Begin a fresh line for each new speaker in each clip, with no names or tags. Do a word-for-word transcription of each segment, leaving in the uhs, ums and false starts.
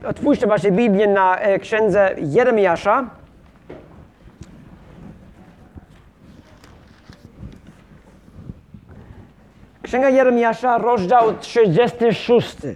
Otwórzcie wasze Biblię na e, księdze Jeremiasza. Księga Jeremiasza, rozdział trzydziesty szósty.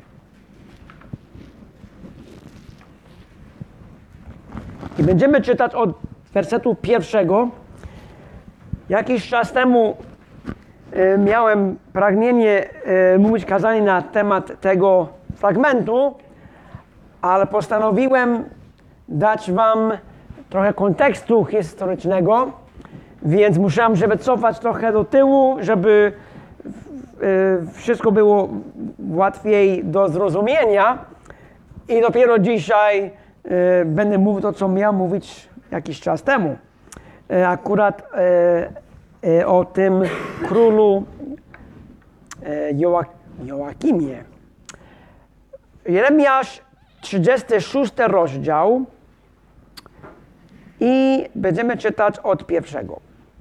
I będziemy czytać od wersetu pierwszego. Jakiś czas temu e, miałem pragnienie e, mówić kazanie na temat tego fragmentu, ale postanowiłem dać wam trochę kontekstu historycznego, więc musiałem się wycofać trochę do tyłu, żeby e, wszystko było łatwiej do zrozumienia. I dopiero dzisiaj e, będę mówił to, co miałem mówić jakiś czas temu. E, akurat e, e, o tym królu e, Joak Joakimie. Jeremiasz, trzydziesty szósty rozdział i będziemy czytać od pierwszego.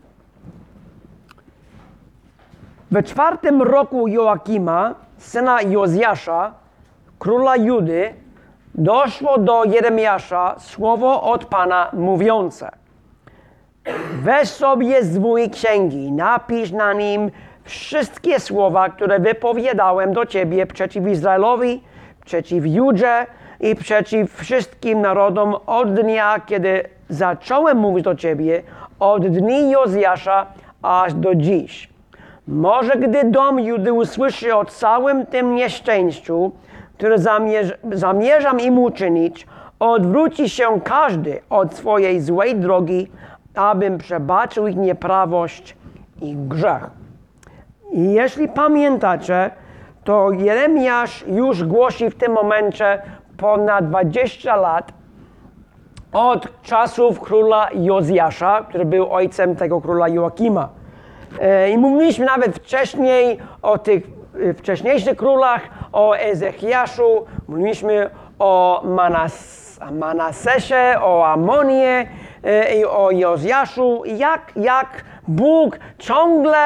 We czwartym roku Joakima, syna Jozjasza, króla Judy, doszło do Jeremiasza słowo od Pana mówiące: weź sobie zwój księgi, napisz na nim wszystkie słowa, które wypowiadałem do Ciebie przeciw Izraelowi, przeciw Judzie i przeciw wszystkim narodom od dnia, kiedy zacząłem mówić do Ciebie, od dni Jozjasza aż do dziś. Może gdy dom Judy usłyszy o całym tym nieszczęściu, które zamierz zamierzam im uczynić, odwróci się każdy od swojej złej drogi, abym przebaczył ich nieprawość i grzech. I jeśli pamiętacie, to Jeremiasz już głosi w tym momencie ponad dwadzieścia lat od czasów króla Jozjasza, który był ojcem tego króla Joakima. I mówiliśmy nawet wcześniej o tych wcześniejszych królach, o Ezechiaszu, mówiliśmy o Manas Manasesie, o Amonie i o Jozjaszu, jak, jak Bóg ciągle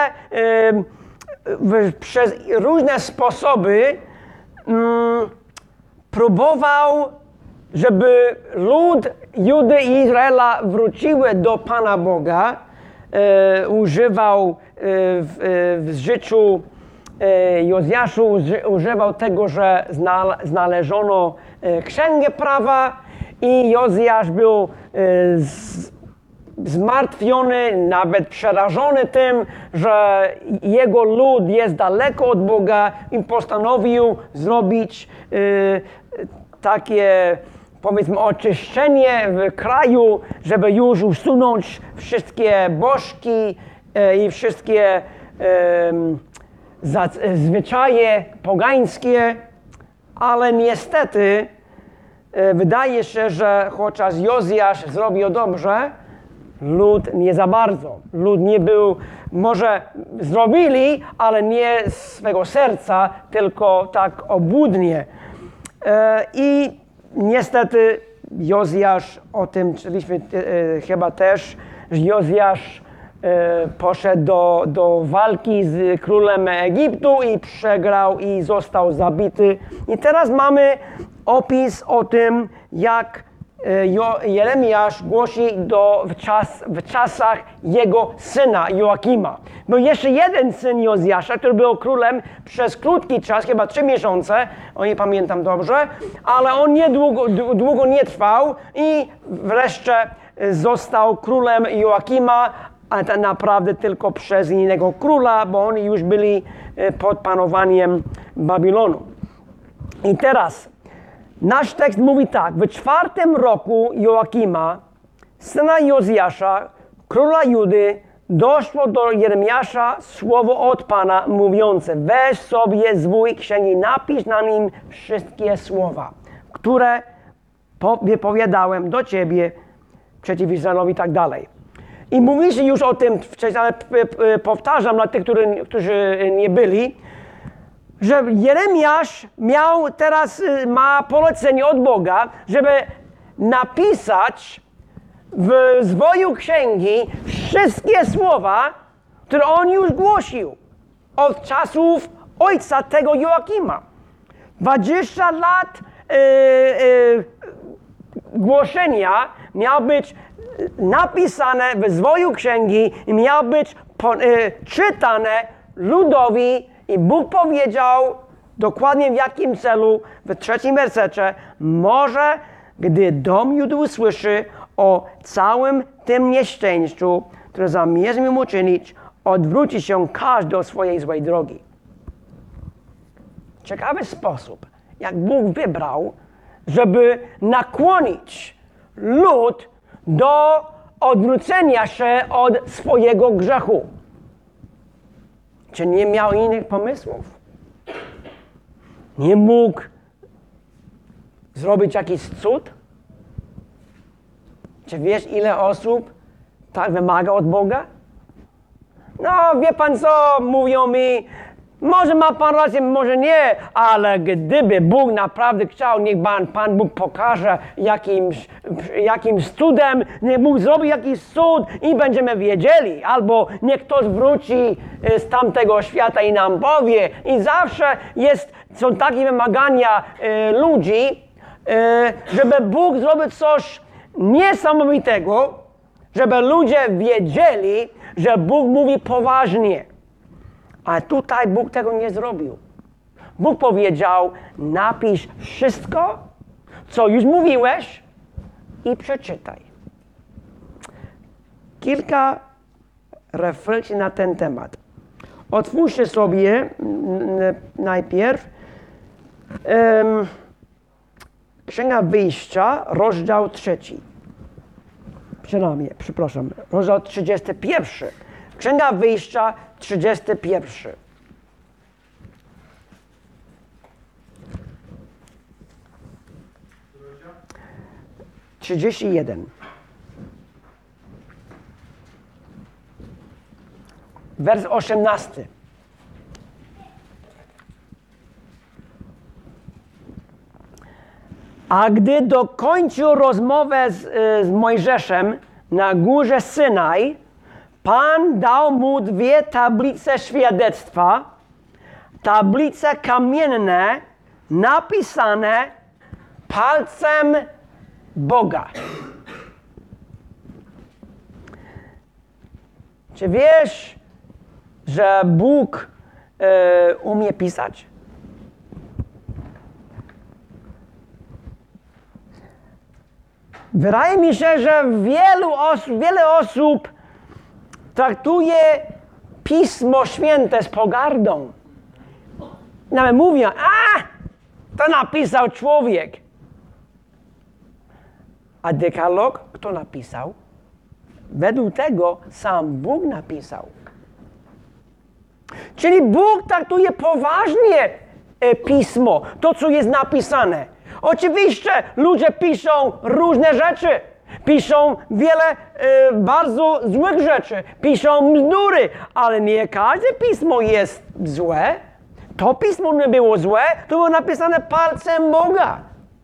przez różne sposoby mm, próbował, żeby lud Judy i Izraela wróciły do Pana Boga. E, używał e, w, w życiu e, Jozjaszu, używał tego, że znale, znaleziono e, księgę prawa i Jozjasz był e, z, zmartwiony, nawet przerażony tym, że jego lud jest daleko od Boga i postanowił zrobić y, takie, powiedzmy, oczyszczenie w kraju, żeby już usunąć wszystkie bożki y, i wszystkie y, za, zwyczaje pogańskie, ale niestety y, wydaje się, że chociaż Jozjasz zrobił dobrze, lud nie za bardzo. Lud nie był, może zrobili, ale nie z swego serca, tylko tak obłudnie. E, I niestety Jozjasz, o tym czytaliśmy e, chyba też, że Jozjasz e, poszedł do, do walki z królem Egiptu i przegrał i został zabity. I teraz mamy opis o tym, jak Jeremiasz głosi do, w, czas, w czasach jego syna Joakima. Był jeszcze jeden syn Jozjasza, który był królem przez krótki czas, chyba trzy miesiące, o nie pamiętam dobrze, ale on niedługo, długo nie trwał i wreszcie został królem Joakima, a tak naprawdę tylko przez innego króla, bo oni już byli pod panowaniem Babilonu. I teraz nasz tekst mówi tak: w czwartym roku Joakima, syna Jozjasza, króla Judy, doszło do Jeremiasza słowo od Pana mówiące: weź sobie zwój księgi, napisz na nim wszystkie słowa, które wypowiadałem do Ciebie przeciw Izraelowi i tak dalej. I mówiliśmy już o tym wcześniej, ale powtarzam dla tych, którzy, którzy nie byli, że Jeremiasz miał teraz, ma polecenie od Boga, żeby napisać w zwoju księgi wszystkie słowa, które on już głosił od czasów ojca tego Joakima. dwadzieścia lat e, e, głoszenia miał być napisane w zwoju księgi i miał być po, e, czytane ludowi i Bóg powiedział dokładnie w jakim celu w trzecim wersecie. Może, gdy dom Judy usłyszy o całym tym nieszczęściu, które zamierzam uczynić, odwróci się każdy od swojej złej drogi. Ciekawy sposób, jak Bóg wybrał, żeby nakłonić lud do odwrócenia się od swojego grzechu. Czy nie miał innych pomysłów? Nie mógł zrobić jakiś cud? Czy wiesz, ile osób tak wymaga od Boga? No, wie pan co, mówią mi, może ma pan rację, może nie, ale gdyby Bóg naprawdę chciał, niech pan, pan Bóg pokaże jakimś, jakimś cudem, niech Bóg zrobi jakiś cud i będziemy wiedzieli, albo niech ktoś wróci z tamtego świata i nam powie. I zawsze jest, są takie wymagania e, ludzi, e, żeby Bóg zrobił coś niesamowitego, żeby ludzie wiedzieli, że Bóg mówi poważnie. A tutaj Bóg tego nie zrobił. Bóg powiedział, napisz wszystko, co już mówiłeś i przeczytaj. Kilka refleksji na ten temat. Otwórzcie sobie najpierw um, Księga Wyjścia, rozdział trzeci. Przynajmniej, przepraszam, rozdział trzydziesty pierwszy. Księga Wyjścia, trzydziesty pierwszy. trzydzieści jeden. Wers osiemnasty. A gdy dokończył rozmowę z, z Mojżeszem na górze Synaj, Pan dał mu dwie tablice świadectwa, tablice kamienne napisane palcem Boga. Czy wiesz, że Bóg e, umie pisać? Wydaje mi się, że wielu osób, wiele osób traktuje Pismo Święte z pogardą. Nawet mówią, a, to napisał człowiek. A dekalog kto napisał? Według tego sam Bóg napisał. Czyli Bóg traktuje poważnie e, Pismo, to co jest napisane. Oczywiście ludzie piszą różne rzeczy. Piszą wiele e, bardzo złych rzeczy. Piszą bzdury, ale nie każde pismo jest złe. To pismo nie było złe, to było napisane palcem Boga.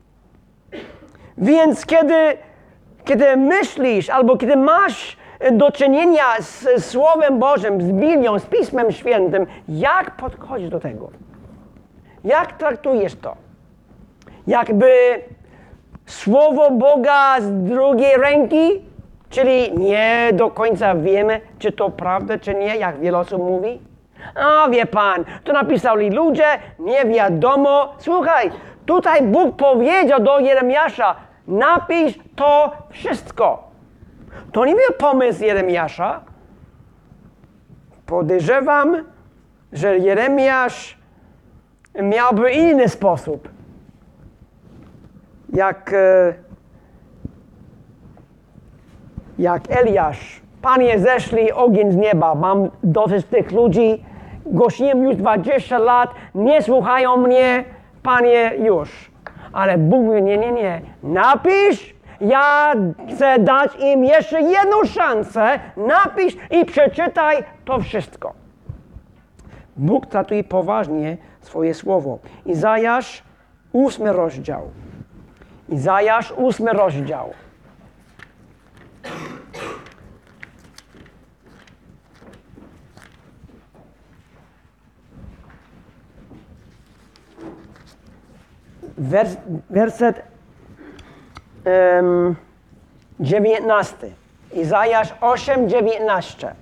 Więc kiedy, kiedy myślisz albo kiedy masz do czynienia z Słowem Bożym, z Biblią, z Pismem Świętym, jak podchodzisz do tego? Jak traktujesz to? Jakby Słowo Boga z drugiej ręki, czyli nie do końca wiemy, czy to prawda, czy nie, jak wiele osób mówi. A wie pan, to napisali ludzie, nie wiadomo. Słuchaj, tutaj Bóg powiedział do Jeremiasza, napisz to wszystko. To nie był pomysł Jeremiasza. Podejrzewam, że Jeremiasz miałby inny sposób. Jak, jak Eliasz, Panie, zeszli ogień z nieba, mam dosyć tych ludzi, głosiłem już dwadzieścia lat, nie słuchają mnie, Panie, już. Ale Bóg mówi, nie, nie, nie, napisz, ja chcę dać im jeszcze jedną szansę, napisz i przeczytaj to wszystko. Bóg traktuje poważnie swoje słowo. Izajasz, ósmy rozdział. Izajasz, ósmy rozdział. wers, werset um, dziewiętnasty. Izajasz osiem, dziewiętnaście.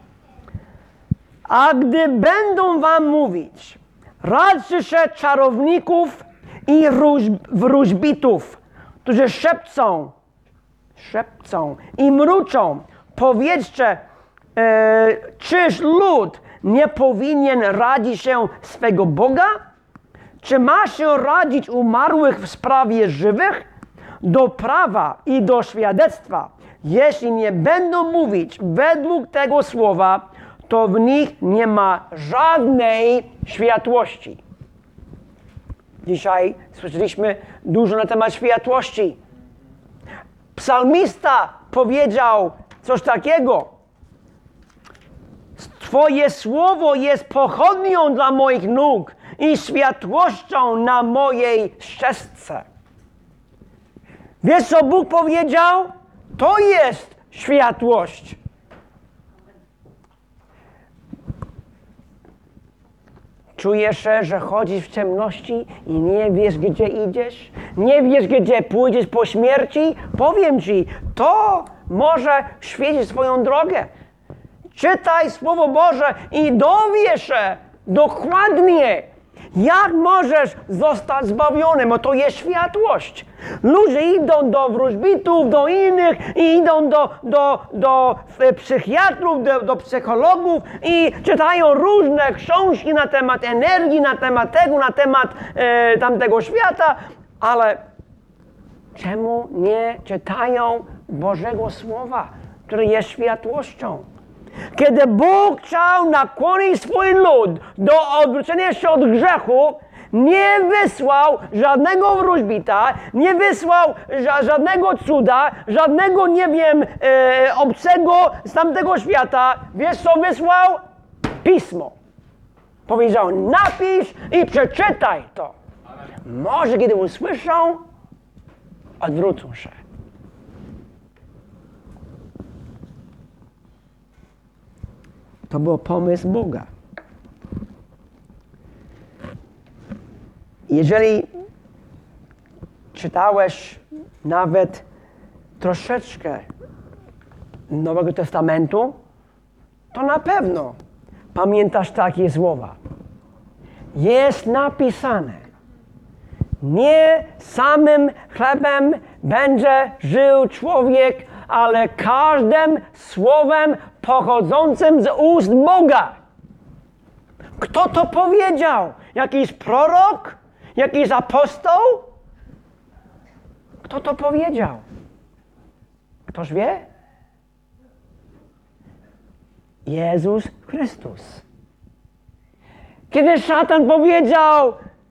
A gdy będą wam mówić, radźcie się czarowników i wróżb, wróżbitów, którzy szepcą, szepcą i mruczą, powiedzcie, e, czyż lud nie powinien radzić się swego Boga? Czy ma się radzić umarłych w sprawie żywych? Do prawa i do świadectwa, jeśli nie będą mówić według tego słowa, to w nich nie ma żadnej światłości. Dzisiaj słyszeliśmy dużo na temat światłości. Psalmista powiedział coś takiego. Twoje słowo jest pochodnią dla moich nóg i światłością na mojej ścieżce. Wiesz, co Bóg powiedział? To jest światłość. Czujesz, że chodzisz w ciemności i nie wiesz, gdzie idziesz? Nie wiesz, gdzie pójdziesz po śmierci? Powiem ci, to może świecić swoją drogę. Czytaj Słowo Boże i dowiesz się dokładnie, jak możesz zostać zbawiony, bo to jest światłość. Ludzie idą do wróżbitów, do innych, i idą do, do, do psychiatrów, do, do psychologów i czytają różne książki na temat energii, na temat tego, na temat e, tamtego świata, ale czemu nie czytają Bożego Słowa, które jest światłością? Kiedy Bóg chciał nakłonić swój lud do odwrócenia się od grzechu, nie wysłał żadnego wróżbita, nie wysłał ża- żadnego cuda, żadnego, nie wiem, e, obcego z tamtego świata. Wiesz, co wysłał? Pismo. Powiedział, napisz i przeczytaj to. Może kiedy usłyszą, odwrócą się. To był pomysł Boga. Jeżeli czytałeś nawet troszeczkę Nowego Testamentu, to na pewno pamiętasz takie słowa. Jest napisane, nie samym chlebem będzie żył człowiek, ale każdym słowem pochodzącym z ust Boga. Kto to powiedział? Jakiś prorok? Jakiś apostoł? Kto to powiedział? Ktoś wie? Jezus Chrystus. Kiedy szatan powiedział,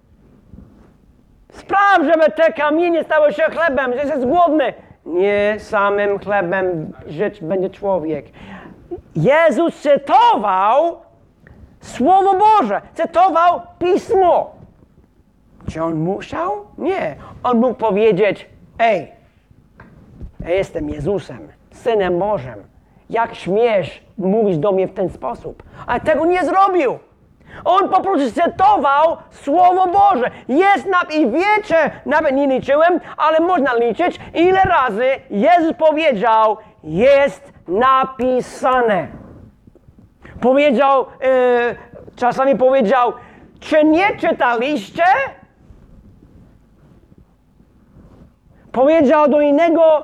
spraw, żeby te kamienie stały się chlebem, że jest głodny. Nie samym chlebem żyć będzie człowiek. Jezus cytował Słowo Boże, cytował Pismo. Czy on musiał? Nie. On mógł powiedzieć, ej, ja jestem Jezusem, Synem Bożym. Jak śmiesz mówić do mnie w ten sposób? Ale tego nie zrobił. On po prostu cytował Słowo Boże. Jest na... I wiecie, nawet nie liczyłem, ale można liczyć, ile razy Jezus powiedział, jest napisane. Powiedział, yy, czasami powiedział, czy nie czytaliście? Powiedział do innego,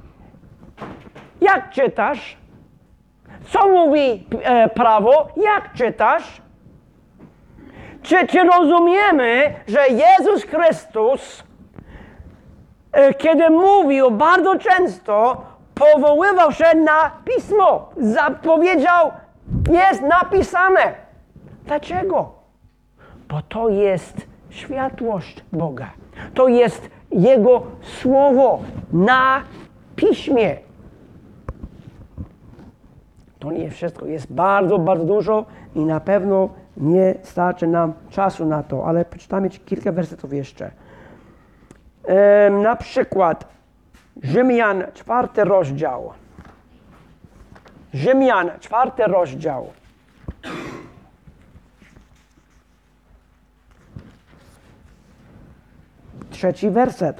jak czytasz? Co mówi e, prawo? Jak czytasz? Czy, czy rozumiemy, że Jezus Chrystus, e, kiedy mówił, bardzo często powoływał się na Pismo. Zapowiedział, jest napisane. Dlaczego? Bo to jest światłość Boga. To jest Jego Słowo na Piśmie. To nie wszystko. Jest bardzo, bardzo dużo i na pewno nie starczy nam czasu na to, ale przeczytamy kilka wersetów jeszcze. Ehm, na przykład Rzymian, czwarty rozdział. Rzymian, czwarty rozdział. trzeci werset.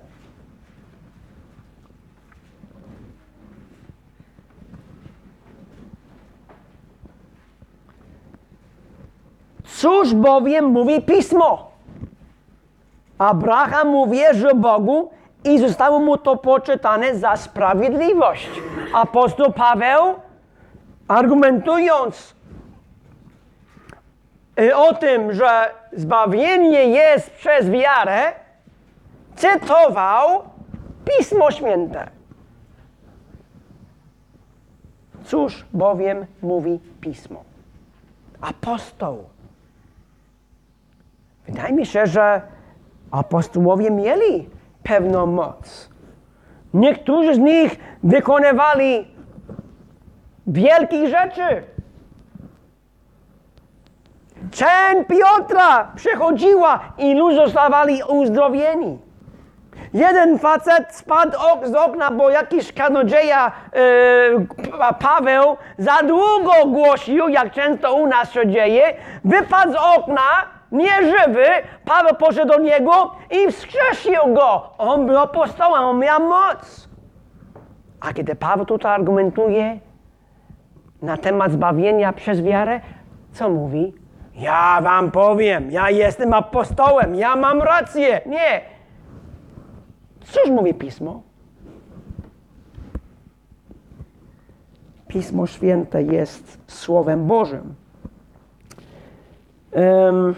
Cóż bowiem mówi Pismo? Abraham uwierzył Bogu i zostało mu to poczytane za sprawiedliwość. Apostoł Paweł, argumentując o tym, że zbawienie jest przez wiarę, cytował Pismo Święte. Cóż bowiem mówi Pismo? Apostoł. Wydaje mi się, że apostołowie mieli pewną moc. Niektórzy z nich wykonywali wielkich rzeczy. Część Piotra przychodziła i ludzie zostawali uzdrowieni. Jeden facet spadł ok, z okna, bo jakiś kaznodzieja e, Paweł za długo głosił, jak często u nas się dzieje, wypadł z okna, nieżywy, Paweł poszedł do niego i wskrzesił go. On był apostołem, on miał moc. A kiedy Paweł tutaj argumentuje na temat zbawienia przez wiarę, co mówi? Ja wam powiem, ja jestem apostołem, ja mam rację. Nie. Cóż mówi Pismo? Pismo Święte jest Słowem Bożym. Um,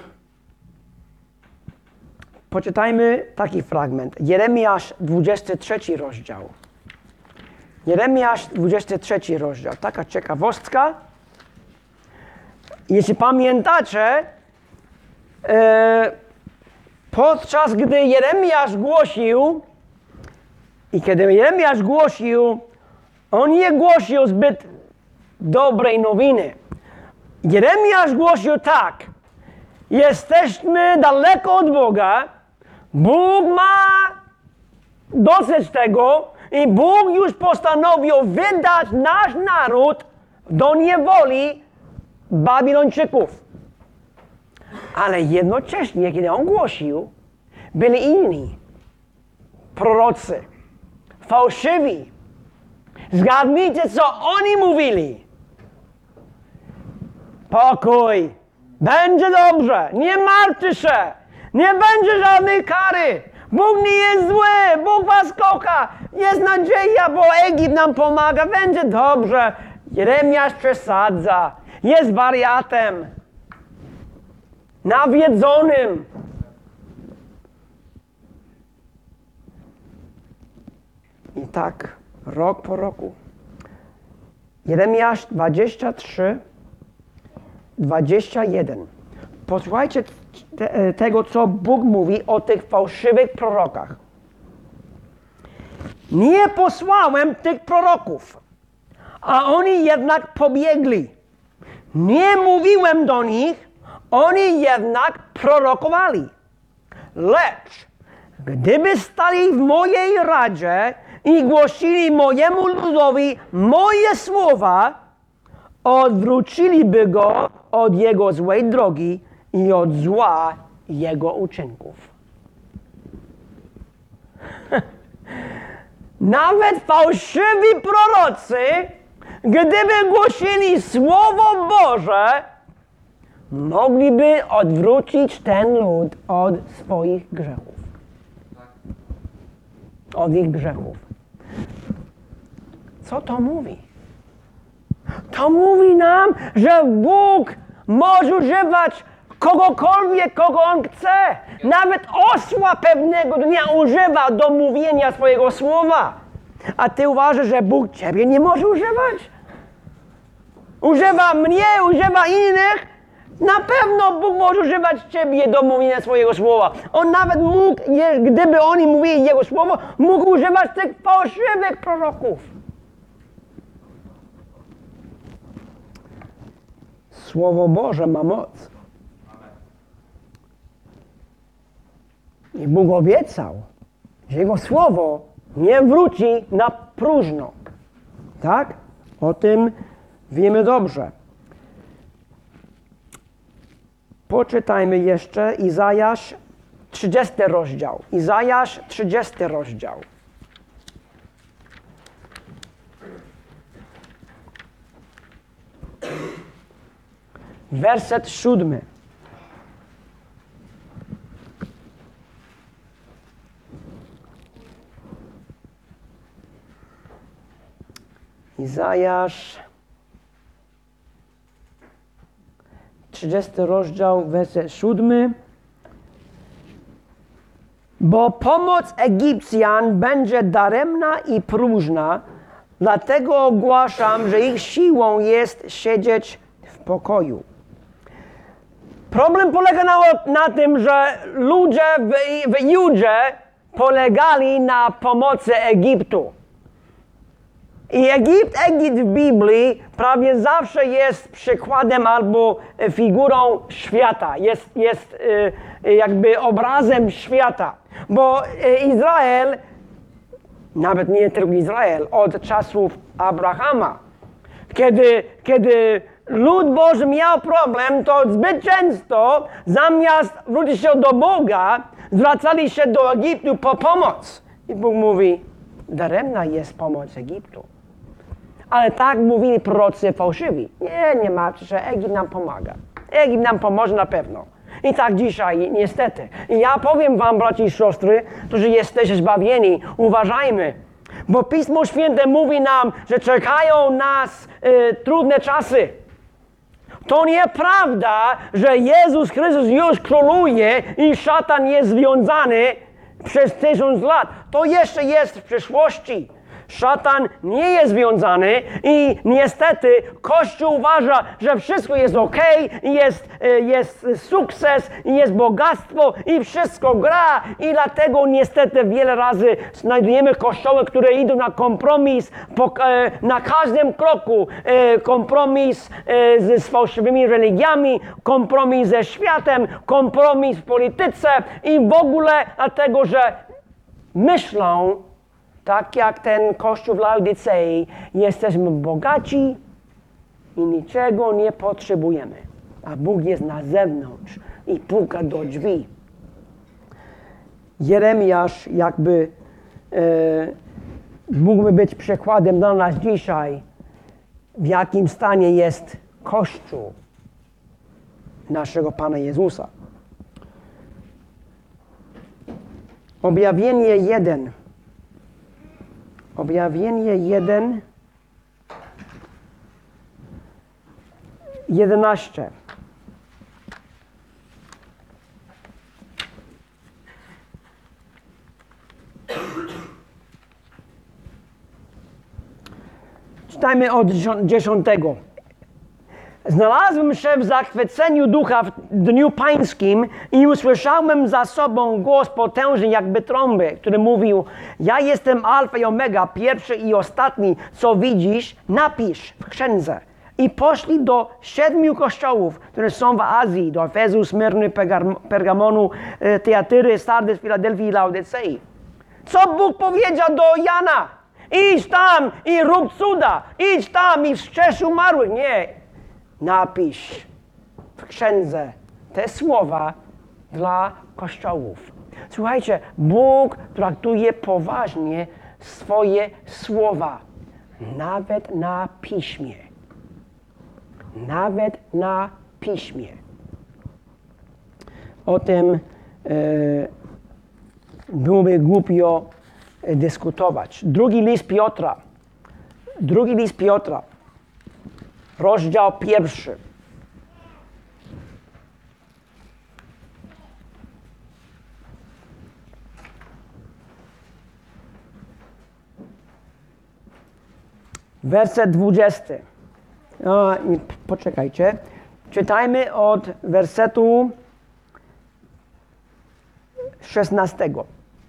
poczytajmy taki fragment. Jeremiasz, dwudziesty trzeci rozdział. Jeremiasz, dwudziesty trzeci rozdział. Taka ciekawostka. Jeśli pamiętacie, e, podczas gdy Jeremiasz głosił, i kiedy Jeremiasz głosił, on nie głosił zbyt dobrej nowiny. Jeremiasz głosił tak: jesteśmy daleko od Boga, Bóg ma dosyć tego i Bóg już postanowił wydać nasz naród do niewoli Babilończyków. Ale jednocześnie, kiedy on głosił, byli inni prorocy, fałszywi. Zgadnijcie, co oni mówili. Pokój, będzie dobrze, nie martwcie się, nie będzie żadnej kary. Bóg nie jest zły, Bóg was kocha, jest nadzieja, bo Egipt nam pomaga, będzie dobrze. Jeremiasz przesadza, jest wariatem, nawiedzonym. I tak rok po roku. Jeremiasz dwadzieścia trzy, dwadzieścia jeden. Posłuchajcie te, tego, co Bóg mówi o tych fałszywych prorokach. Nie posłałem tych proroków, a oni jednak pobiegli. Nie mówiłem do nich, oni jednak prorokowali. Lecz gdyby stali w mojej radzie i głosili mojemu ludowi moje słowa, odwróciliby go od jego złej drogi i od zła jego uczynków. Nawet fałszywi prorocy, gdyby głosili Słowo Boże, mogliby odwrócić ten lud od swoich grzechów. Od ich grzechów. Co to mówi? To mówi nam, że Bóg może używać kogokolwiek, kogo On chce. Nawet osła pewnego dnia używa do mówienia swojego słowa. A ty uważasz, że Bóg ciebie nie może używać? Używa mnie, używa innych. Na pewno Bóg może używać ciebie do mówienia swojego słowa. On nawet mógł, gdyby oni mówili Jego słowo, mógł używać tych fałszywych proroków. Słowo Boże ma moc. I Bóg obiecał, że Jego słowo nie wróci na próżno. Tak? O tym wiemy dobrze. Poczytajmy jeszcze Izajasz trzydziesty rozdział. Izajasz, trzydziesty rozdział. Werset siódmy. Izajasz, trzydziesty rozdział, werset siódmy. Bo pomoc Egipcjan będzie daremna i próżna, dlatego ogłaszam, że ich siłą jest siedzieć w pokoju. Problem polega na, na tym, że ludzie w, w Judzie polegali na pomocy Egiptu. I Egipt, Egipt w Biblii prawie zawsze jest przykładem albo figurą świata. Jest, jest y, jakby obrazem świata. Bo Izrael, nawet nie tylko Izrael, od czasów Abrahama, kiedy, kiedy lud Boży miał problem, to zbyt często zamiast wrócić się do Boga, zwracali się do Egiptu po pomoc. I Bóg mówi, daremna jest pomoc Egiptu. Ale tak mówili prorocy fałszywi. Nie, nie martwcie się, Egipt nam pomaga. Egipt nam pomoże na pewno. I tak dzisiaj, niestety. I ja powiem wam, braci i siostry, którzy jesteście zbawieni, uważajmy. Bo Pismo Święte mówi nam, że czekają nas y, trudne czasy. To nieprawda, że Jezus Chrystus już króluje i szatan jest związany przez tysiąc lat. To jeszcze jest w przyszłości. Szatan nie jest związany i niestety Kościół uważa, że wszystko jest ok, jest, jest sukces, jest bogactwo i wszystko gra i dlatego niestety wiele razy znajdujemy kościoły, które idą na kompromis na każdym kroku. Kompromis z, z fałszywymi religiami, kompromis ze światem, kompromis w polityce i w ogóle dlatego, że myślą, tak jak ten kościół w Laodycei, jesteśmy bogaci i niczego nie potrzebujemy. A Bóg jest na zewnątrz i puka do drzwi. Jeremiasz jakby e, mógłby być przykładem dla nas dzisiaj, w jakim stanie jest Kościół naszego Pana Jezusa. Objawienie jeden. Objawienie jeden, jedenaście. Czytajmy od dziesiątego. Znalazłem się w zachwyceniu ducha w dniu pańskim i usłyszałem za sobą głos potężny jakby trąby, który mówił: ja jestem Alfa i Omega, pierwszy i ostatni, co widzisz, napisz w księdze. I poszli do siedmiu kościołów, które są w Azji, do Efezu, Smyrny, Pergamonu, Teatyry, Sardes, Filadelfii i Laodycei. Co Bóg powiedział do Jana? Idź tam i rób cuda, idź tam i wskrzesz umarłych. Nie. Napisz w księdze te słowa dla kościołów. Słuchajcie, Bóg traktuje poważnie swoje słowa. Nawet na piśmie. Nawet na piśmie. O tym e, byłoby głupio dyskutować. Drugi list Piotra. Drugi list Piotra. Rozdział pierwszy. Werset dwudziesty. O, poczekajcie. Czytajmy od wersetu szesnastego.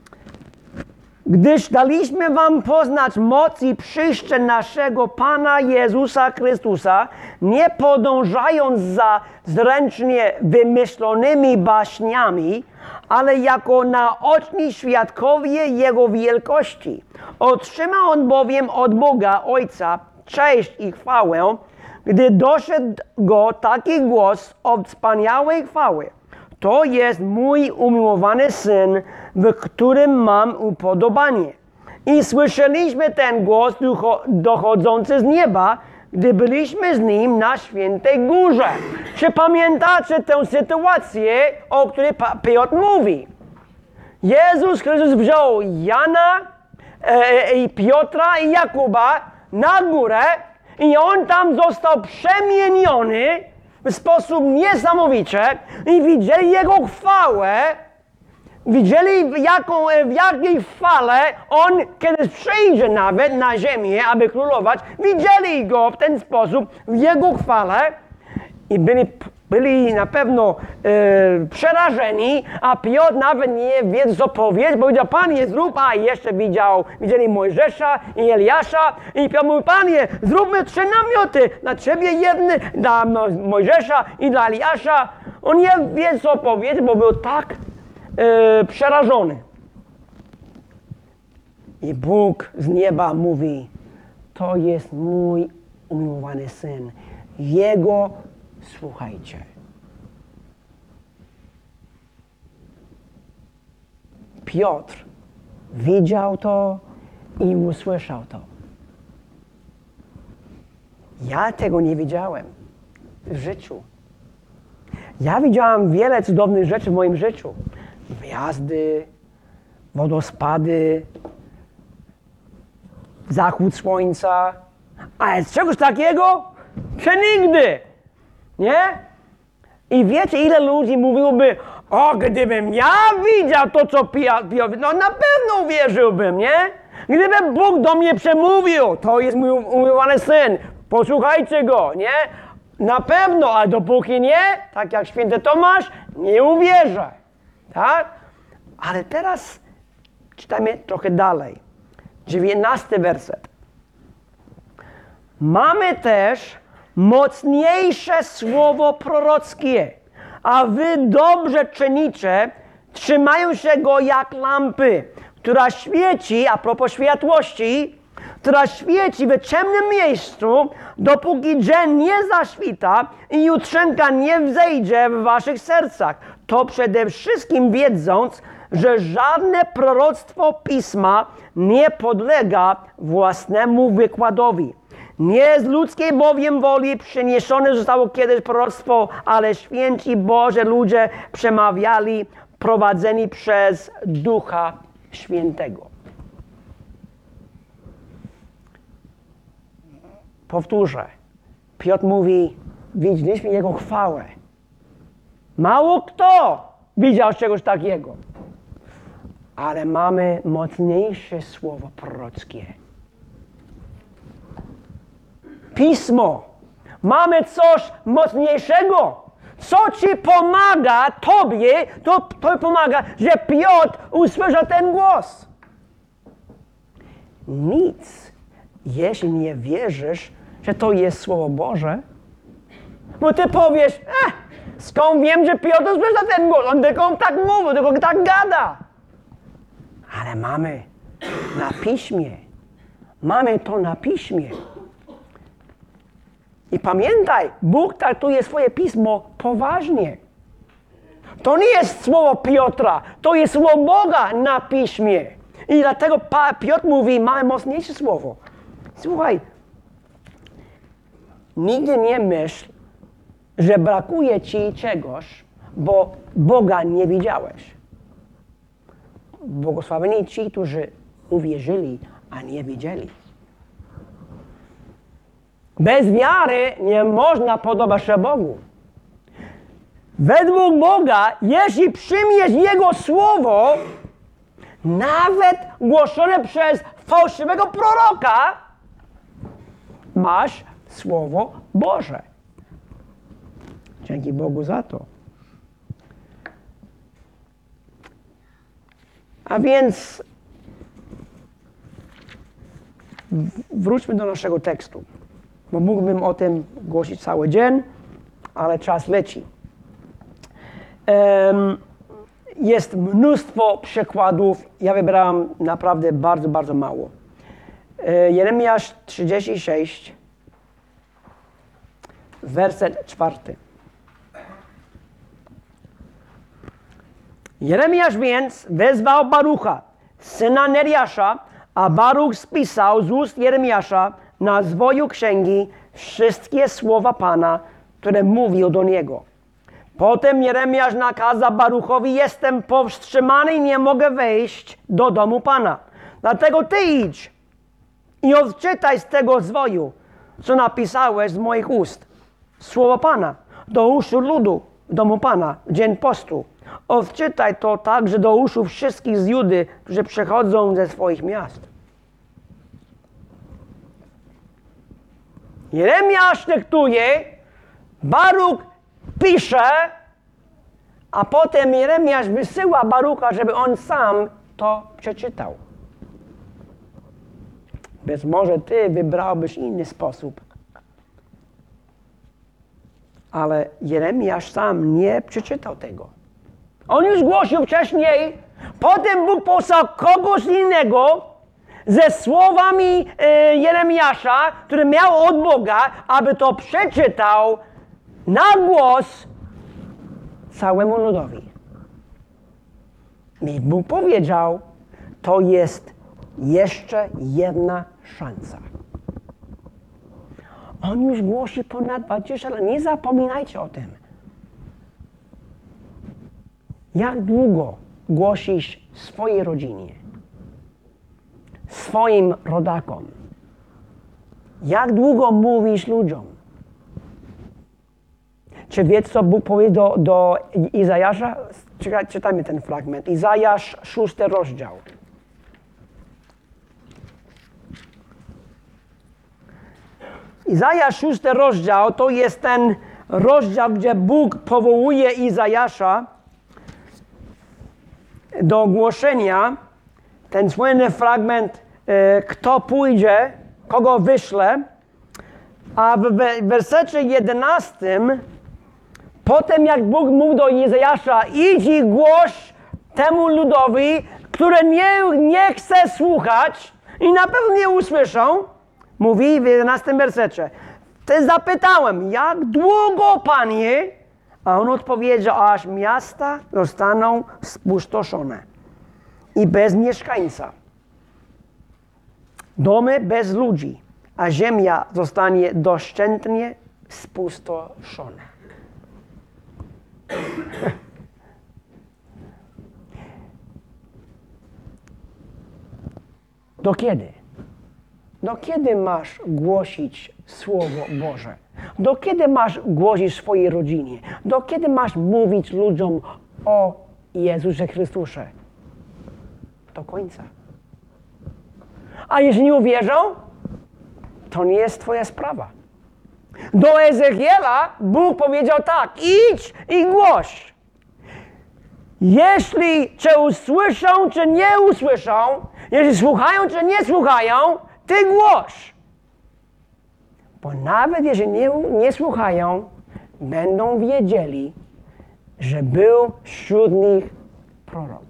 Gdyż daliśmy wam poznać moc i przyjście naszego Pana Jezusa Chrystusa, nie podążając za zręcznie wymyślonymi baśniami, ale jako naoczni świadkowie Jego wielkości. Otrzymał on bowiem od Boga Ojca cześć i chwałę, gdy doszedł go taki głos od wspaniałej chwały. To jest mój umiłowany Syn, w którym mam upodobanie. I słyszeliśmy ten głos dochodzący z nieba, gdy byliśmy z Nim na Świętej Górze. Czy pamiętacie tę sytuację, o której Piotr mówi? Jezus Chrystus wziął Jana, e, i Piotra i Jakuba na górę i on tam został przemieniony w sposób niesamowity i widzieli Jego chwałę, widzieli w, jaką, w jakiej chwale On kiedyś przyjdzie nawet na ziemię, aby królować. Widzieli Go w ten sposób, w Jego chwale i byli, byli na pewno e, przerażeni, a Piotr nawet nie wiedział co powiedzieć, bo powiedział, Panie zrób, a jeszcze widział, widzieli Mojżesza i Eliasza i Piotr mówi, Panie zróbmy trzy namioty, dla Ciebie jedny, dla Mojżesza i dla Eliasza. On nie wie co powiedzieć, bo był tak e, przerażony. I Bóg z nieba mówi, to jest mój umiłowany Syn, Jego słuchajcie. Piotr widział to i usłyszał to. Ja tego nie widziałem w życiu. Ja widziałem wiele cudownych rzeczy w moim życiu. Gwiazdy, wodospady, zachód słońca. Ale czegoś takiego? Przenigdy! Nie? I wiecie, ile ludzi mówiłoby, o, gdybym ja widział to, co Piotr, no na pewno uwierzyłbym, nie? Gdyby Bóg do mnie przemówił, to jest mój umiłowany Syn, posłuchajcie Go, nie? Na pewno, ale dopóki nie, tak jak święty Tomasz, nie uwierzę, tak? Ale teraz czytamy trochę dalej. dziewiętnasty werset. Mamy też mocniejsze słowo prorockie, a wy dobrze czynicie, trzymają się go jak lampy, która świeci, a propos światłości, która świeci w ciemnym miejscu, dopóki dzień nie zaświta i jutrzenka nie wzejdzie w waszych sercach. To przede wszystkim wiedząc, że żadne proroctwo Pisma nie podlega własnemu wykładowi. Nie z ludzkiej bowiem woli przyniesione zostało kiedyś proroctwo, ale święci Boże ludzie przemawiali, prowadzeni przez Ducha Świętego. Powtórzę. Piotr mówi, widzieliśmy Jego chwałę. Mało kto widział czegoś takiego. Ale mamy mocniejsze słowo prorockie. Pismo. Mamy coś mocniejszego. Co ci pomaga, tobie, to, to pomaga, że Piotr usłyszał ten głos. Nic, jeśli nie wierzysz, że to jest Słowo Boże, bo ty powiesz, eh, skąd wiem, że Piotr usłyszał ten głos? On tylko tak mówi, tylko tak gada. Ale mamy na Piśmie. Mamy to na Piśmie. I pamiętaj, Bóg traktuje swoje Pismo poważnie. To nie jest słowo Piotra, to jest słowo Boga na Piśmie. I dlatego Piotr mówi, mamy mocniejsze słowo. Słuchaj, nigdy nie myśl, że brakuje ci czegoś, bo Boga nie widziałeś. Błogosławieni ci, którzy uwierzyli, a nie widzieli. Bez wiary nie można podobać się Bogu. Według Boga, jeśli przyjmiesz Jego Słowo, nawet głoszone przez fałszywego proroka, masz Słowo Boże. Dzięki Bogu za to. A więc wróćmy do naszego tekstu, bo mógłbym o tym głosić cały dzień, ale czas leci. Um, jest mnóstwo przykładów, ja wybrałem naprawdę bardzo, bardzo mało. E, Jeremiasz trzydzieści sześć, werset czwarty. Jeremiasz więc wezwał Barucha, syna Neriasza, a Baruch spisał z ust Jeremiasza na zwoju księgi wszystkie słowa Pana, które mówił do niego. Potem Jeremiasz nakazał Baruchowi: jestem powstrzymany i nie mogę wejść do domu Pana. Dlatego ty idź i odczytaj z tego zwoju, co napisałeś z moich ust. Słowo Pana do uszu ludu w domu Pana w dzień postu. Odczytaj to także do uszu wszystkich z Judy, którzy przechodzą ze swoich miast. Jeremiasz dyktuje, Baruch pisze, a potem Jeremiasz wysyła Barucha, żeby on sam to przeczytał. Być może ty wybrałbyś inny sposób. Ale Jeremiasz sam nie przeczytał tego. On już głosił wcześniej, potem Bóg posłał kogoś innego ze słowami e, Jeremiasza, który miał od Boga, aby to przeczytał na głos całemu ludowi. I Bóg powiedział, to jest jeszcze jedna szansa. On już głosi ponad dwadzieścia lat. Nie zapominajcie o tym. Jak długo głosisz swojej rodzinie, swoim rodakom? Jak długo mówisz ludziom? Czy wiecie, co Bóg powiedział do, do Izajasza? Czytajmy ten fragment. Izajasz, szósty rozdział. Izajasz, szósty rozdział, to jest ten rozdział, gdzie Bóg powołuje Izajasza do głoszenia. Ten słynny fragment, e, kto pójdzie, kogo wyśle. A w wersecie jedenastym, potem jak Bóg mówił do Izajasza, idź i głoś temu ludowi, który nie, nie chce słuchać i na pewno nie usłyszą, mówi w jedenastym wersecie. Wtedy zapytałem, jak długo, Panie? A on odpowiedział, aż miasta zostaną spustoszone i bez mieszkańca. Domy bez ludzi, a ziemia zostanie doszczętnie spustoszona. Do kiedy? Do kiedy masz głosić Słowo Boże? Do kiedy masz głosić swojej rodzinie? Do kiedy masz mówić ludziom o Jezusie Chrystusie? Do końca. A jeśli nie uwierzą, to nie jest twoja sprawa. Do Ezechiela Bóg powiedział tak, idź i głoś. Jeśli cię usłyszą, czy nie usłyszą, jeśli słuchają, czy nie słuchają, ty głoś. Bo nawet jeśli nie, nie słuchają, będą wiedzieli, że był wśród nich prorok.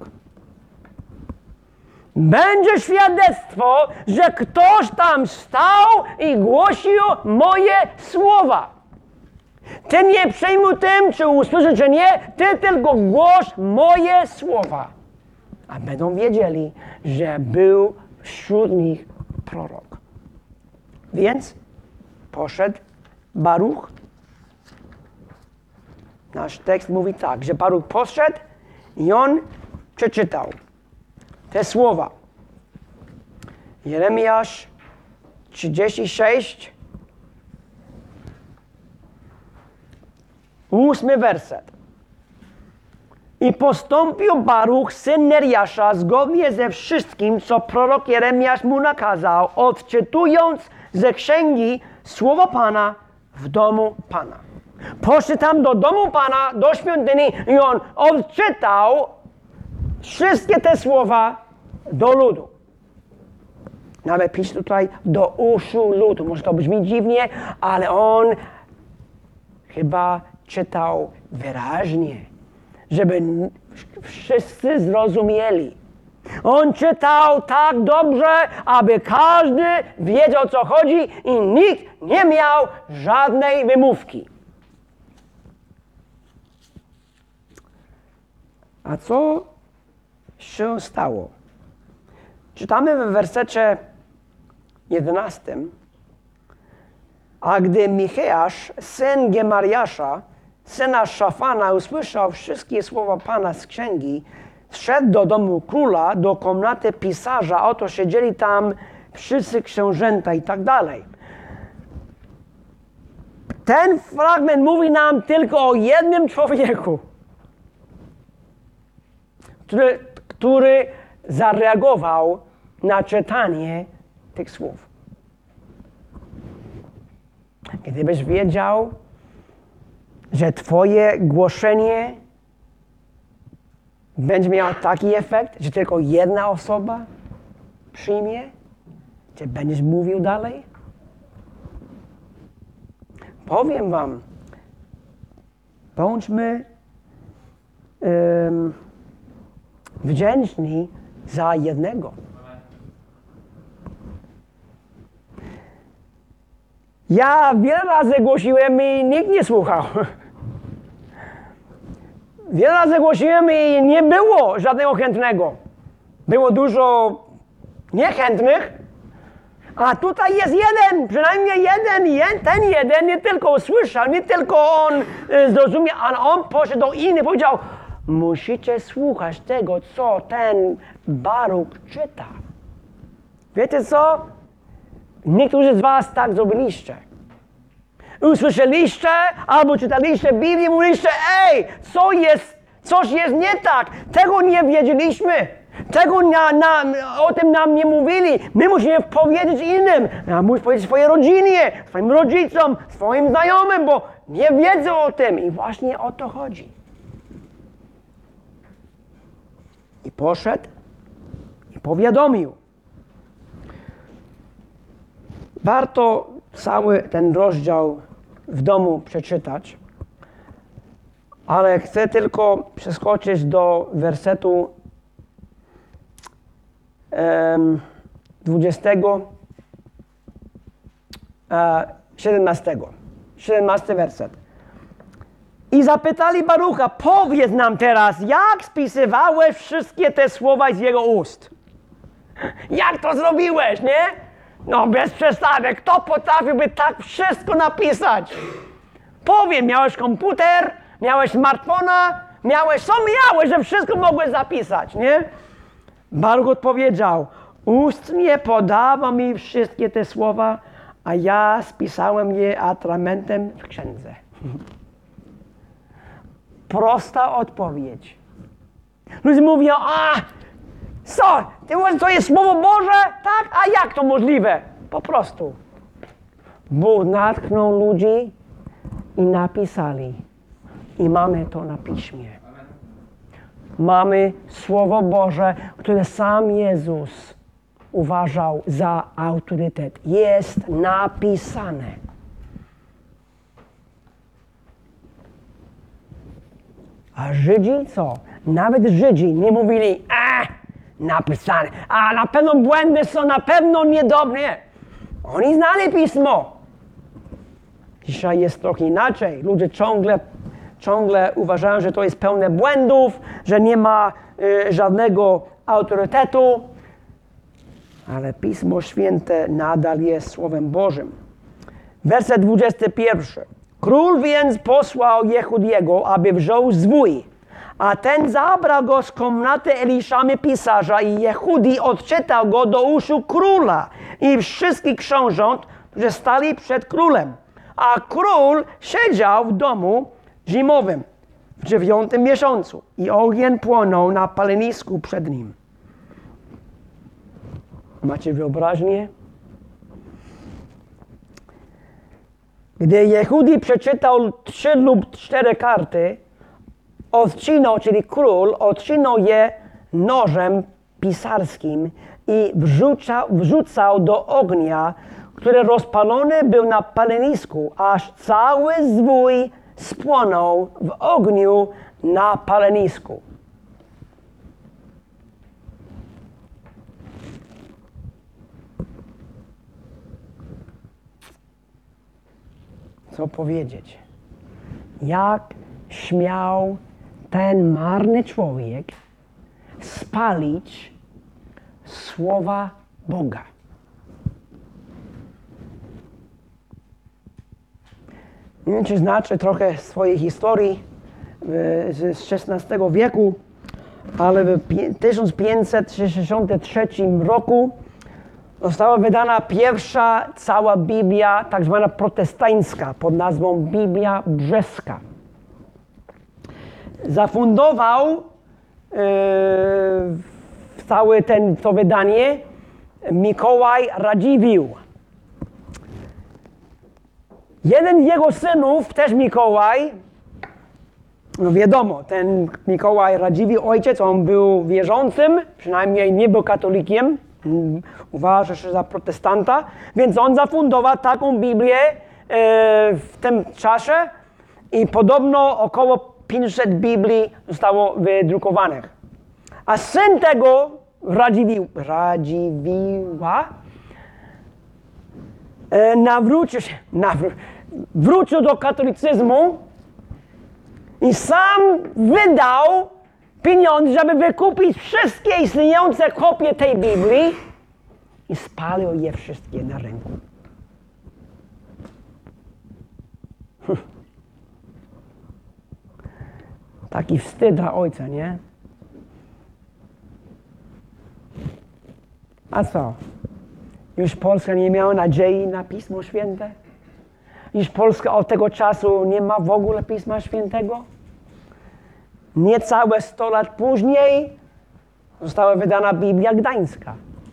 Będzie świadectwo, że ktoś tam stał i głosił moje słowa. Ty nie przejmuj tym, czy usłyszysz, czy nie, ty tylko głoś moje słowa. A będą wiedzieli, że był wśród nich prorok. Więc poszedł Baruch. Nasz tekst mówi tak, że Baruch poszedł i on przeczytał te słowa. Jeremiasz trzydzieści sześć, ósmy werset. I postąpił Baruch, syn Neriasza, zgodnie ze wszystkim, co prorok Jeremiasz mu nakazał, odczytując ze księgi słowo Pana w domu Pana. Poszedł tam do domu Pana, do świątyni i on odczytał wszystkie te słowa do ludu. Nawet pisze tutaj do uszu ludu. Może to brzmi dziwnie, ale on chyba czytał wyraźnie, żeby wszyscy zrozumieli. On czytał tak dobrze, aby każdy wiedział, o co chodzi i nikt nie miał żadnej wymówki. A co się stało? Czytamy w wersecie jedenastym. A gdy Micheasz, syn Gemariasza, syna Szafana, usłyszał wszystkie słowa Pana z księgi, wszedł do domu króla, do komnaty pisarza, oto siedzieli tam wszyscy książęta i tak dalej. Ten fragment mówi nam tylko o jednym człowieku, który, który zareagował na czytanie tych słów. Gdybyś wiedział, że Twoje głoszenie będzie miało taki efekt, że tylko jedna osoba przyjmie, czy będziesz mówił dalej? Powiem wam, bądźmy um, wdzięczni za jednego. Ja wiele razy głosiłem i nikt nie słuchał. Wiele razy głosiłem i nie było żadnego chętnego. Było dużo niechętnych, a tutaj jest jeden, przynajmniej jeden, ten jeden nie tylko usłyszał, nie tylko on zrozumiał, ale on poszedł do innych, powiedział, musicie słuchać tego, co ten Baruk czyta. Wiecie co? Niektórzy z was tak zrobiliście. Usłyszeliście albo czytaliście Biblię, mówiliście, ej, co jest, coś jest nie tak, tego nie wiedzieliśmy, tego na, na, o tym nam nie mówili, my musimy powiedzieć innym, ja muszę powiedzieć swojej rodzinie, swoim rodzicom, swoim znajomym, bo nie wiedzą o tym i właśnie o to chodzi. I poszedł i powiadomił. Warto cały ten rozdział w domu przeczytać, ale chcę tylko przeskoczyć do wersetu um, dwudziestego, siedemnastego. siedemnasty werset. I zapytali Barucha, powiedz nam teraz, jak spisywałeś wszystkie te słowa z jego ust? Jak to zrobiłeś, nie? No bez przesady, kto potrafiłby tak wszystko napisać? Powiem, miałeś komputer, miałeś smartfona, miałeś, co miałeś, że wszystko mogłeś zapisać, nie? Baruch odpowiedział, ustnie podawał mi wszystkie te słowa, a ja spisałem je atramentem w księdze. Prosta odpowiedź. Ludzie mówią, a co? Ty mówisz, to jest Słowo Boże? Tak? A jak to możliwe? Po prostu. Bóg natchnął ludzi i napisali. I mamy to na piśmie. Mamy Słowo Boże, które sam Jezus uważał za autorytet. Jest napisane. A Żydzi co? Nawet Żydzi nie mówili, a napisane, a na pewno błędy są na pewno niedobre. Oni znali Pismo. Dzisiaj jest trochę inaczej. Ludzie ciągle, ciągle uważają, że to jest pełne błędów, że nie ma y, żadnego autorytetu. Ale Pismo Święte nadal jest Słowem Bożym. Werset dwudziesty pierwszy. Król więc posłał Jehudiego, aby wziął zwój, a ten zabrał go z komnaty Eliszamy pisarza i Jehudi odczytał go do uszu króla i wszystkich książąt, którzy stali przed królem. A król siedział w domu zimowym w dziewiątym miesiącu i ogień płonął na palenisku przed nim. Macie wyobraźnię? Gdy Jehudi przeczytał trzy lub cztery karty, odcinał, czyli król, odcinał je nożem pisarskim i wrzucał, wrzucał do ognia, który rozpalony był na palenisku, aż cały zwój spłonął w ogniu na palenisku. Co powiedzieć? Jak śmiał ten marny człowiek spalić słowa Boga. Nie wiem, czy znacie trochę swojej historii z szesnastego wieku, ale w tysiąc pięćset sześćdziesiątym trzecim roku została wydana pierwsza cała Biblia, tak zwana protestancka, pod nazwą Biblia Brzeska. Zafundował e, całe ten, to wydanie Mikołaj Radziwiłł. Jeden z jego synów, też Mikołaj, no wiadomo, ten Mikołaj Radziwiłł, ojciec, on był wierzącym, przynajmniej nie był katolikiem, uważa się za protestanta, więc on zafundował taką Biblię e, w tym czasie i podobno około pięćset Biblii zostało wydrukowanych. A syn tego Radziwiłł, Radziwiłła e, nawrócił się, nawró- wrócił do katolicyzmu i sam wydał pieniądze, żeby wykupić wszystkie istniejące kopie tej Biblii i spalił je wszystkie na rynku. Hm. Taki wstyd dla ojca, nie? A co? Już Polska nie miała nadziei na Pismo Święte? Już Polska od tego czasu nie ma w ogóle Pisma Świętego? Niecałe sto lat później została wydana Biblia Gdańska,